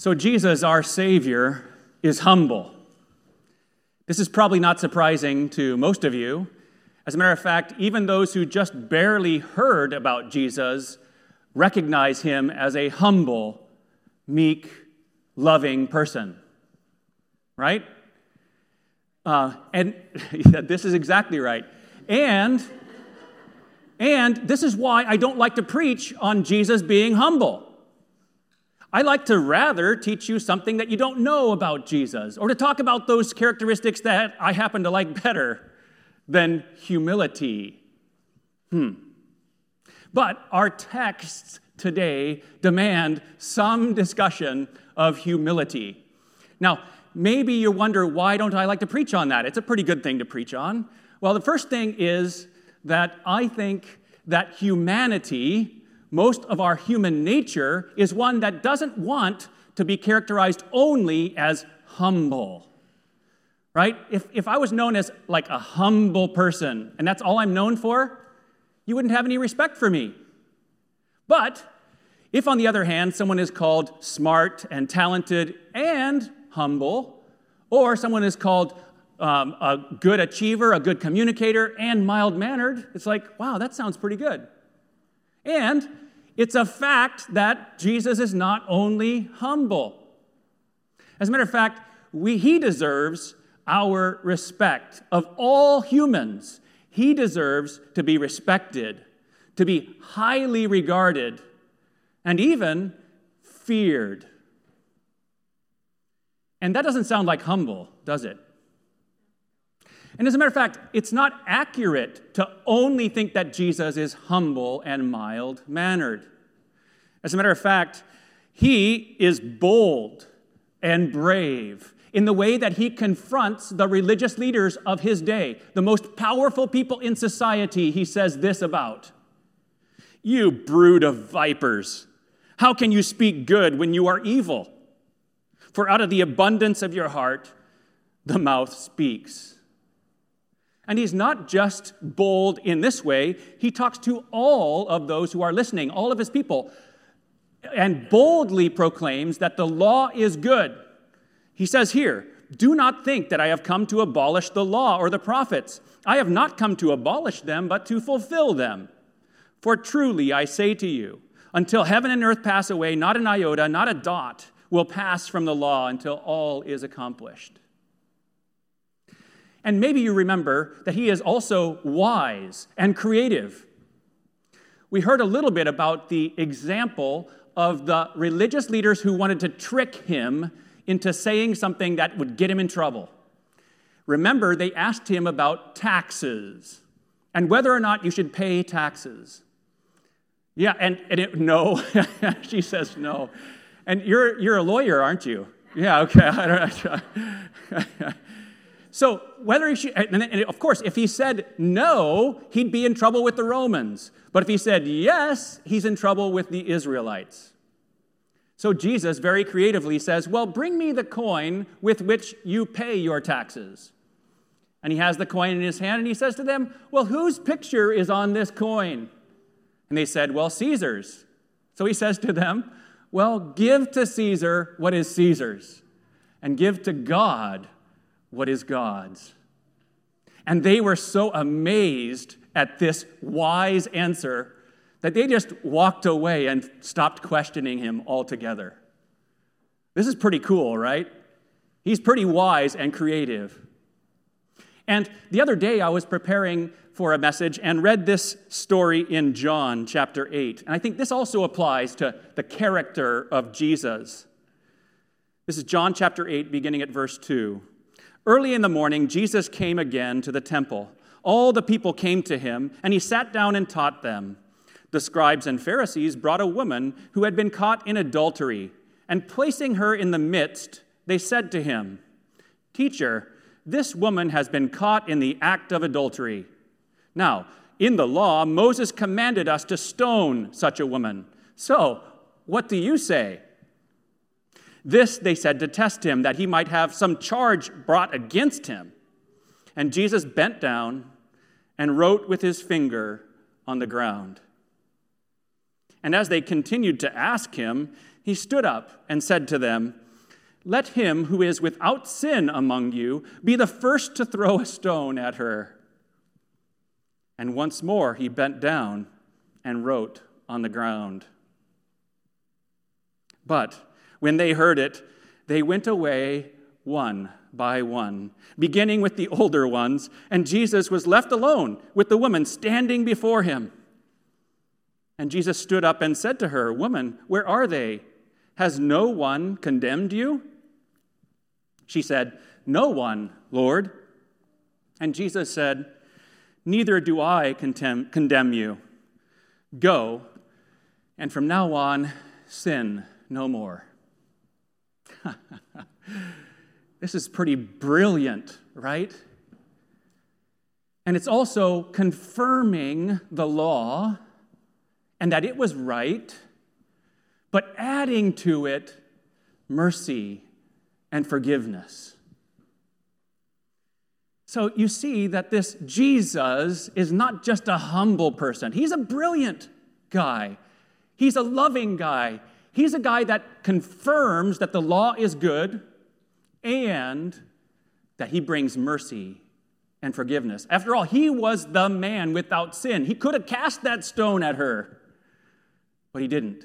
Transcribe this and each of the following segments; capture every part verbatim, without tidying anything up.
So Jesus, our Savior, is humble. This is probably not surprising to most of you. As a matter of fact, even those who just barely heard about Jesus recognize him as a humble, meek, loving person. Right? Uh, and this is exactly right. And, and this is why I don't like to preach on Jesus being humble. I like to rather teach you something that you don't know about Jesus, or to talk about those characteristics that I happen to like better than humility. Hmm. But our texts today demand some discussion of humility. Now, maybe you wonder, why don't I like to preach on that? It's a pretty good thing to preach on. Well, the first thing is that I think that humanity, most of our human nature, is one that doesn't want to be characterized only as humble, right? If, if I was known as like a humble person, and that's all I'm known for, you wouldn't have any respect for me. But if, on the other hand, someone is called smart and talented and humble, or someone is called um, a good achiever, a good communicator, and mild-mannered, it's like, wow, that sounds pretty good. And it's a fact that Jesus is not only humble. As a matter of fact, we, he deserves our respect. Of all humans, he deserves to be respected, to be highly regarded, and even feared. And that doesn't sound like humble, does it? And as a matter of fact, it's not accurate to only think that Jesus is humble and mild-mannered. As a matter of fact, he is bold and brave in the way that he confronts the religious leaders of his day. The most powerful people in society, he says this about. "You brood of vipers, how can you speak good when you are evil? For out of the abundance of your heart, the mouth speaks." And he's not just bold in this way. He talks to all of those who are listening, all of his people, and boldly proclaims that the law is good. He says here, "Do not think that I have come to abolish the law or the prophets. I have not come to abolish them, but to fulfill them. For truly I say to you, until heaven and earth pass away, not an iota, not a dot will pass from the law until all is accomplished." And maybe you remember that he is also wise and creative. We heard a little bit about the example of the religious leaders who wanted to trick him into saying something that would get him in trouble. Remember, they asked him about taxes and whether or not you should pay taxes. Yeah, and, and it, no, she says no. And you're you're a lawyer, aren't you? Yeah, okay. I don't know. So whether he should, and of course, if he said no, he'd be in trouble with the Romans. But if he said yes, he's in trouble with the Israelites. So Jesus very creatively says, well, bring me the coin with which you pay your taxes. And he has the coin in his hand, and he says to them, well, whose picture is on this coin? And they said, well, Caesar's. So he says to them, well, give to Caesar what is Caesar's, and give to God what is God's. And they were so amazed at this wise answer that they just walked away and stopped questioning him altogether. This is pretty cool, right? He's pretty wise and creative. And the other day I was preparing for a message and read this story in John chapter eight. And I think this also applies to the character of Jesus. This is John chapter eight, beginning at verse two. Early in the morning, Jesus came again to the temple. All the people came to him, and he sat down and taught them. The scribes and Pharisees brought a woman who had been caught in adultery, and placing her in the midst, they said to him, "Teacher, this woman has been caught in the act of adultery. Now, in the law, Moses commanded us to stone such a woman. So, what do you say?" This they said to test him, that he might have some charge brought against him. And Jesus bent down and wrote with his finger on the ground. And as they continued to ask him, he stood up and said to them, "Let him who is without sin among you be the first to throw a stone at her." And once more he bent down and wrote on the ground. But when they heard it, they went away one by one, beginning with the older ones, and Jesus was left alone with the woman standing before him. And Jesus stood up and said to her, "Woman, where are they? Has no one condemned you?" She said, "No one, Lord." And Jesus said, "Neither do I condemn, condemn you. Go, and from now on, sin no more." This is pretty brilliant, right? And it's also confirming the law and that it was right, but adding to it mercy and forgiveness. So you see that this Jesus is not just a humble person. He's a brilliant guy. He's a loving guy. He's a guy that confirms that the law is good and that he brings mercy and forgiveness. After all, he was the man without sin. He could have cast that stone at her, but he didn't.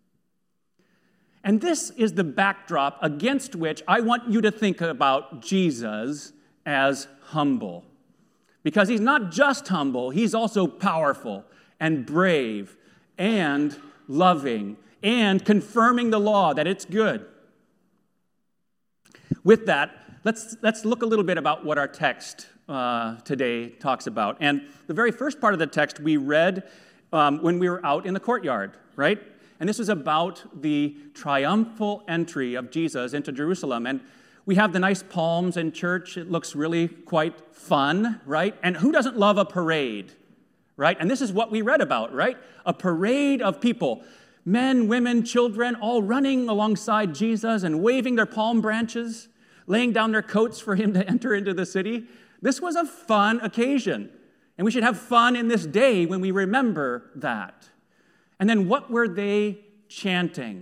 And this is the backdrop against which I want you to think about Jesus as humble. Because he's not just humble, he's also powerful and brave and loving and confirming the law that it's good. With that, let's, let's look a little bit about what our text uh, today talks about. And the very first part of the text we read um, when we were out in the courtyard, right? And this was about the triumphal entry of Jesus into Jerusalem. And we have the nice palms in church. It looks really quite fun, right? And who doesn't love a parade, right? And this is what we read about, right? A parade of people, men, women, children, all running alongside Jesus and waving their palm branches, laying down their coats for him to enter into the city. This was a fun occasion. And we should have fun in this day when we remember that. And then what were they chanting?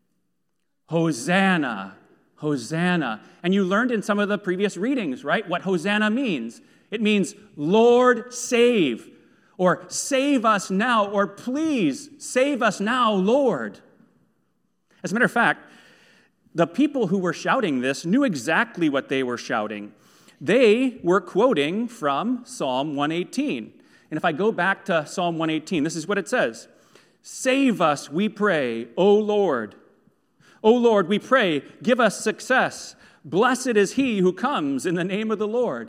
Hosanna, Hosanna. And you learned in some of the previous readings, right, what Hosanna means. It means, Lord, save, or save us now, or please save us now, Lord. As a matter of fact, the people who were shouting this knew exactly what they were shouting. They were quoting from Psalm one eighteen. And if I go back to Psalm one eighteen, this is what it says. Save us, we pray, O Lord. O Lord, we pray, give us success. Blessed is he who comes in the name of the Lord.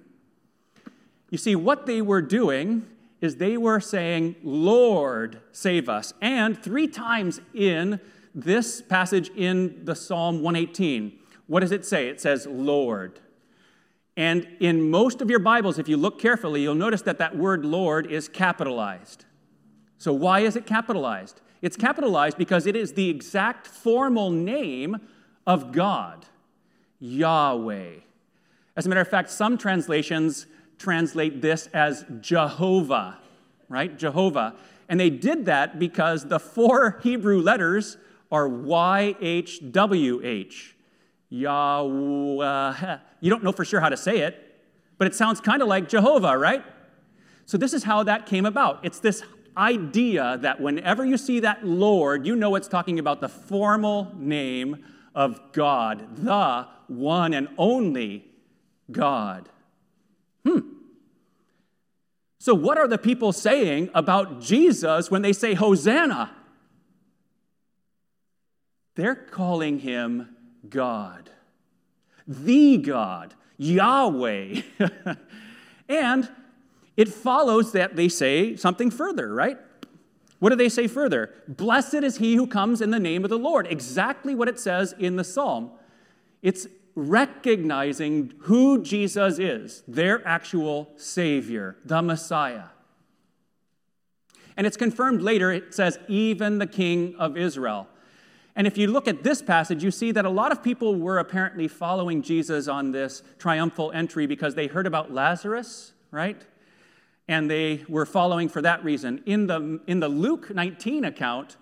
You see, what they were doing is they were saying, Lord, save us. And three times in this passage in the Psalm one eighteen, what does it say? It says, Lord. And in most of your Bibles, if you look carefully, you'll notice that that word Lord is capitalized. So why is it capitalized? It's capitalized because it is the exact formal name of God, Yahweh. As a matter of fact, some translations translate this as Jehovah, right? Jehovah. And they did that because the four Hebrew letters are Y H W H. Yahweh. You don't know for sure how to say it, but it sounds kind of like Jehovah, right? So this is how that came about. It's this idea that whenever you see that Lord, you know it's talking about the formal name of God, the one and only God. Hmm. So what are the people saying about Jesus when they say Hosanna? They're calling him God, the God, Yahweh. And it follows that they say something further, right? What do they say further? Blessed is he who comes in the name of the Lord. Exactly what it says in the psalm. It's recognizing who Jesus is, their actual Savior, the Messiah. And it's confirmed later, it says, even the King of Israel. And if you look at this passage, you see that a lot of people were apparently following Jesus on this triumphal entry because they heard about Lazarus, right? And they were following for that reason. In the, in the Luke nineteen account,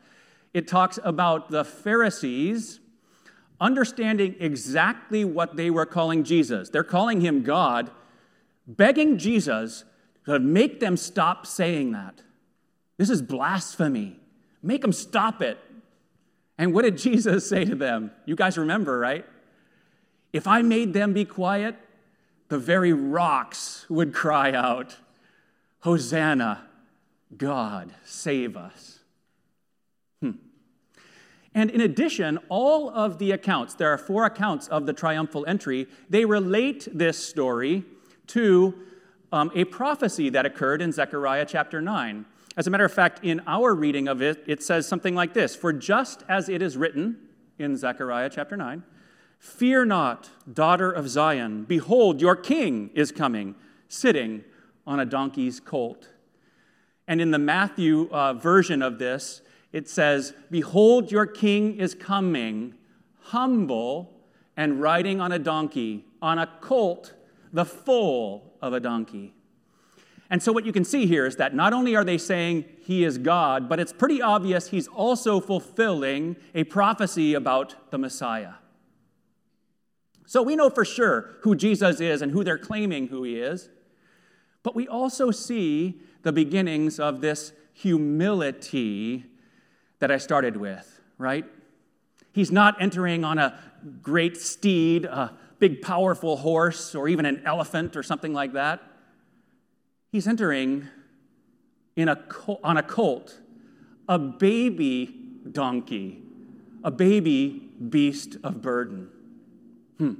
it talks about the Pharisees understanding exactly what they were calling Jesus. They're calling him God, begging Jesus to make them stop saying that. This is blasphemy. Make them stop it. And what did Jesus say to them? You guys remember, right? If I made them be quiet, the very rocks would cry out, Hosanna, God, save us. Hmm. And in addition, all of the accounts, there are four accounts of the triumphal entry, they relate this story to um, a prophecy that occurred in Zechariah chapter nine. As a matter of fact, in our reading of it, it says something like this: For just as it is written in Zechariah chapter nine, fear not, daughter of Zion, behold, your king is coming, sitting on a donkey's colt. And in the Matthew uh, version of this, it says, behold, your king is coming, humble and riding on a donkey, on a colt, the foal of a donkey. And so what you can see here is that not only are they saying he is God, but it's pretty obvious he's also fulfilling a prophecy about the Messiah. So we know for sure who Jesus is and who they're claiming who he is, but we also see the beginnings of this humility that I started with, right? He's not entering on a great steed, a big powerful horse, or even an elephant or something like that. He's entering in a col- on a colt, a baby donkey, a baby beast of burden. Hmm.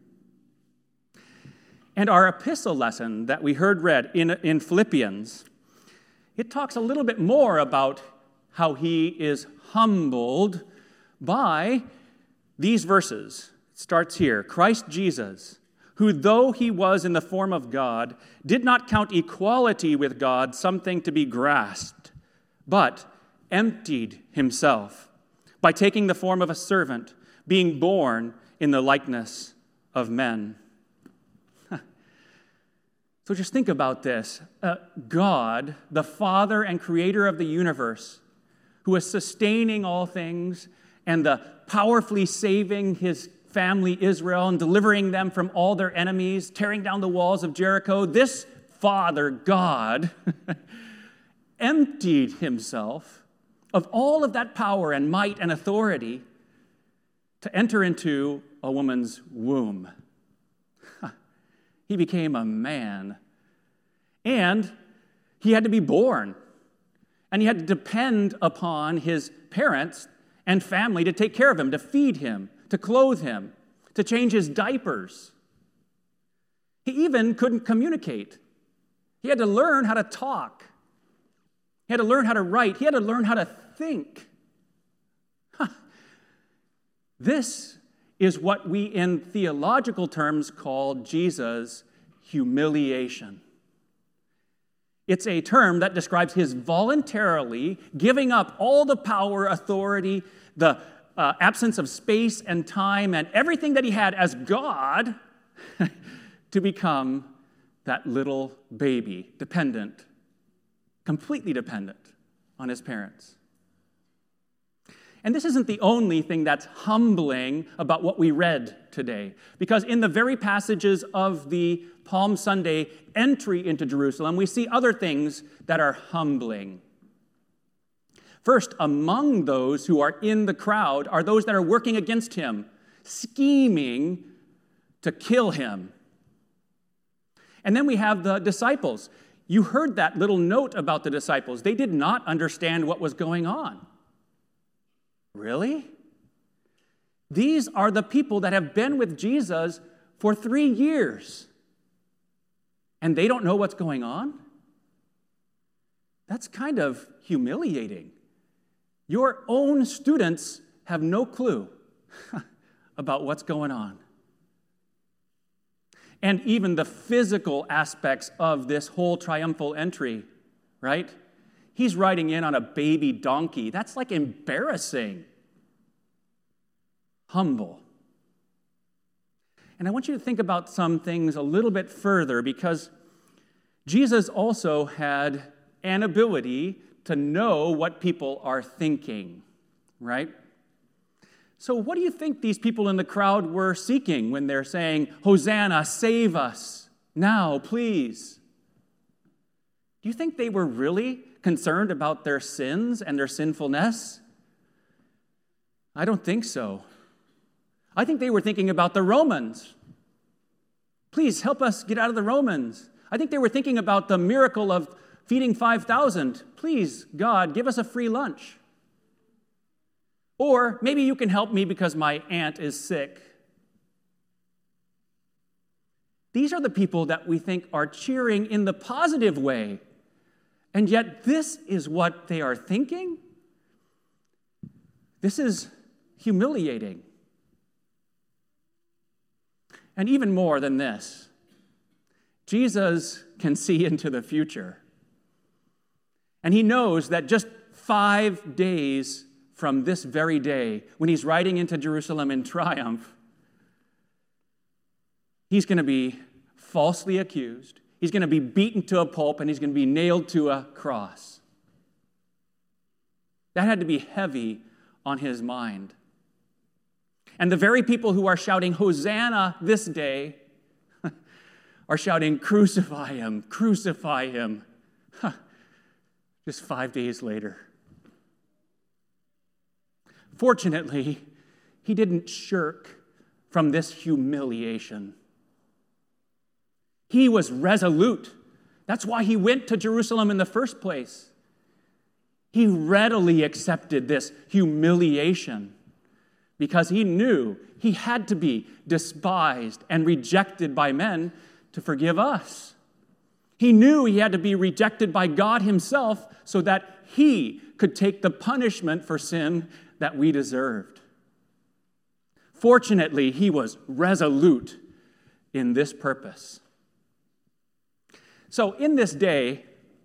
And our epistle lesson that we heard read in, in Philippians, it talks a little bit more about how he is humbled by these verses. It starts here, Christ Jesus, who though he was in the form of God, did not count equality with God something to be grasped, but emptied himself by taking the form of a servant, being born in the likeness of men. So just think about this. Uh, God, the Father and Creator of the universe, who is sustaining all things and the powerfully saving his family Israel and delivering them from all their enemies, tearing down the walls of Jericho, this Father, God, emptied himself of all of that power and might and authority to enter into a woman's womb. He became a man, and he had to be born, and he had to depend upon his parents and family to take care of him, to feed him, to clothe him, to change his diapers. He even couldn't communicate. He had to learn how to talk. He had to learn how to write. He had to learn how to think. Huh. This is what we in theological terms call Jesus' humiliation. It's a term that describes his voluntarily giving up all the power, authority, the uh, absence of space and time, and everything that he had as God to become that little baby, dependent, completely dependent on his parents. And this isn't the only thing that's humbling about what we read today, because in the very passages of the Palm Sunday entry into Jerusalem, we see other things that are humbling. First, among those who are in the crowd are those that are working against him, scheming to kill him. And then we have the disciples. You heard that little note about the disciples. They did not understand what was going on. Really? These are the people that have been with Jesus for three years, and they don't know what's going on? That's kind of humiliating. Your own students have no clue about what's going on. And even the physical aspects of this whole triumphal entry, right? He's riding in on a baby donkey. That's like embarrassing. Humble. And I want you to think about some things a little bit further, because Jesus also had an ability to know what people are thinking. right? So what do you think these people in the crowd were seeking when they're saying, Hosanna, save us, now, please? Do you think they were really concerned about their sins and their sinfulness? I don't think so. I think they were thinking about the Romans. Please help us get out of the Romans. I think they were thinking about the miracle of feeding five thousand. Please, God, give us a free lunch. Or maybe you can help me because my aunt is sick. These are the people that we think are cheering in the positive way. And yet this is what they are thinking? This is humiliating. And even more than this, Jesus can see into the future. And he knows that just five days from this very day, when he's riding into Jerusalem in triumph, he's going to be falsely accused. He's going to be beaten to a pulp, and he's going to be nailed to a cross. That had to be heavy on his mind. And the very people who are shouting, Hosanna this day, are shouting, crucify him, crucify him. Huh. Just five days later. Fortunately, he didn't shirk from this humiliation. He was resolute. That's why he went to Jerusalem in the first place. He readily accepted this humiliation because he knew he had to be despised and rejected by men to forgive us. He knew he had to be rejected by God himself so that he could take the punishment for sin that we deserved. Fortunately, he was resolute in this purpose. So in this day,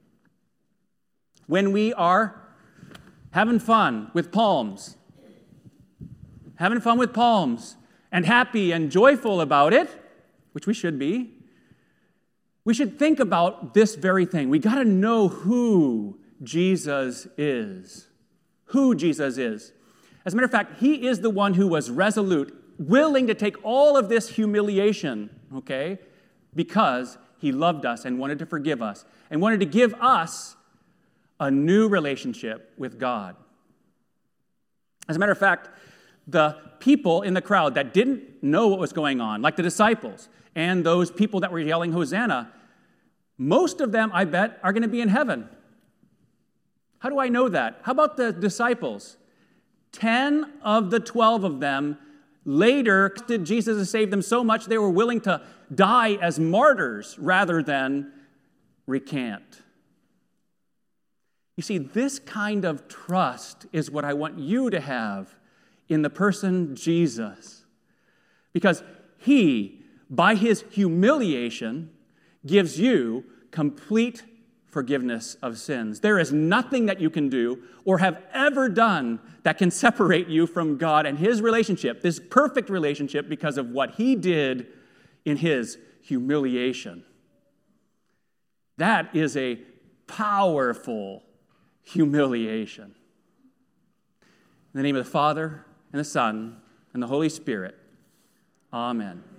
when we are having fun with palms, having fun with palms, and happy and joyful about it, which we should be, we should think about this very thing. We got to know who Jesus is. Who Jesus is. As a matter of fact, he is the one who was resolute, willing to take all of this humiliation, okay, because he loved us and wanted to forgive us and wanted to give us a new relationship with God. As a matter of fact, the people in the crowd that didn't know what was going on, like the disciples and those people that were yelling Hosanna, most of them, I bet, are going to be in heaven. How do I know that? How about the disciples? Ten of the twelve of them later trusted Jesus to save them so much they were willing to die as martyrs rather than recant. You see, this kind of trust is what I want you to have in the person Jesus. Because he, by his humiliation, gives you complete forgiveness of sins. There is nothing that you can do or have ever done that can separate you from God and his relationship, this perfect relationship, because of what he did in his humiliation. That is a powerful humiliation. In the name of the Father, and the Son, and the Holy Spirit, amen.